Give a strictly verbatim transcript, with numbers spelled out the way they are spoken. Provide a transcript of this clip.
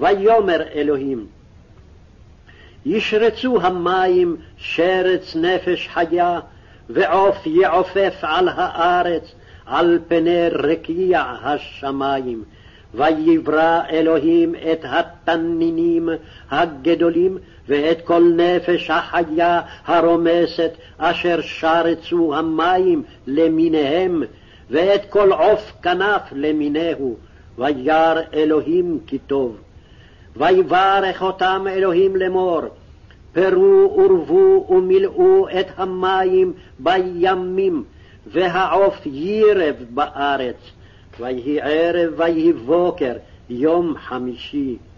ויאמר אלוהים, ישרצו המים שרץ נפש חיה, ועוף יעופף על הארץ, על פני רקיע השמים. ויברא אלוהים את התנינים הגדולים, ואת כל נפש החיה הרומסת, אשר שרצו המים למיניהם, ואת כל עוף כנף למינהו. וירא אלוהים כי טוב. ויברך אותם אלוהים לאמור, פרו ורבו ומילאו את המים בימים, והעוף יירב בארץ. ויהי ערב ויהי בוקר, יום חמישי.